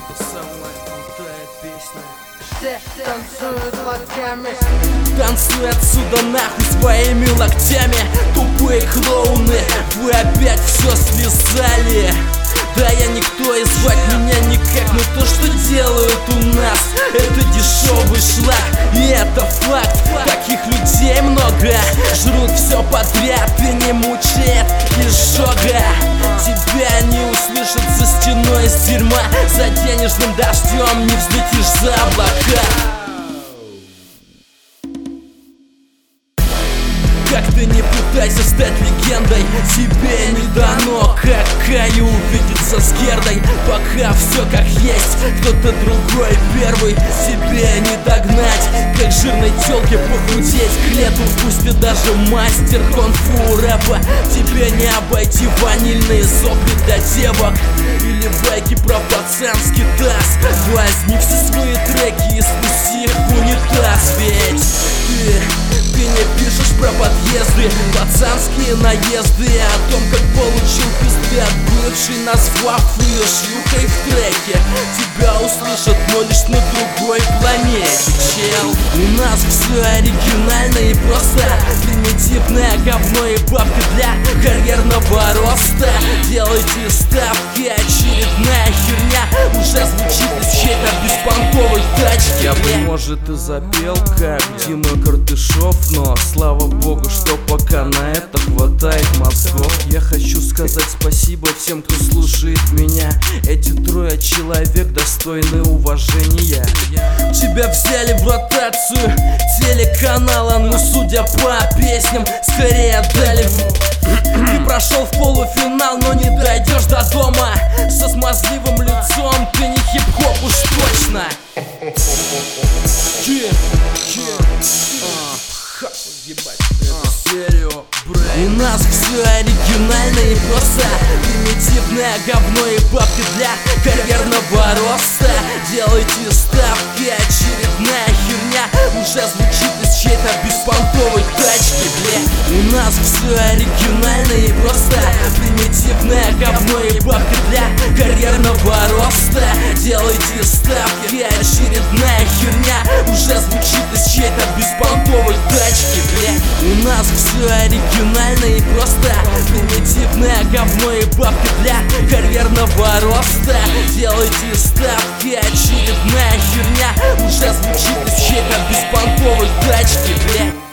Самая крутая песня. Все танцуют локтями. Танцуй отсюда нахуй своими локтями. Тупые клоуны, вы опять все слезали. Да я никто и звать меня никак. Но то, что делают у нас, это дешевый шлак. И это факт, таких людей много. Жрут все подряд и не мучает изжога. Тебя не услышат за стеной из дерьма. За денежным дождем не взлетишь за облака. Как ты не пытайся стать легендой, тебе не дано, как Каю увидеться с Гердой. Пока все как есть, кто-то другой первый, тебе не догнать. Как жирной тёлке похудеть, к лету впустит даже мастер кунг-фу рэпа. Тебе не обойти ванильные сопли для девок или байки про пацанский таз. Возьми все свои треки и спусти их в унитаз. Ведь ты не пишешь про подъезды, пацанские наезды, о том, как получил пизды от бывшей, назвав ее шлюхой в треке. Тебя услышат, но лишь на другой планете, чел. У нас все оригинально и просто. Примитивное говно и бабка для карьерного роста. Делайте ставки, очередная херня уже звучит из чьей-то беспонтовой тачки. Я бы, может, и запел, как Дима Картышов, но слава богу, что пока на это хватает мозгов. Я хочу сказать спасибо всем, кто слушает меня. Эти трое человек достойны уважения. Тебя взяли в ротацию телеканала, но судя по песням, скорее отдали. Ты прошел в полуфинал, но не дойдешь до дома. Со смазливым лицом ты не хип-хоп уж точно. У нас все оригинально и просто. Примитивное говно и бабки для карьерного роста. Делайте ставки, очередная херня уже звучит из чьей-то беспонтовой тачки, бля. У нас все оригинально и просто. Примитивное говно и бабки для карьерного роста. Делайте ставки, очередная херня уже звучит из чьей-то беспонтовой тачки, бля. У нас все оригинально и просто. Примитивное говно и бабки для карьерного роста. Делайте ставки, очередная херня уже звучит из чьей-то беспонтовой тачки, бля.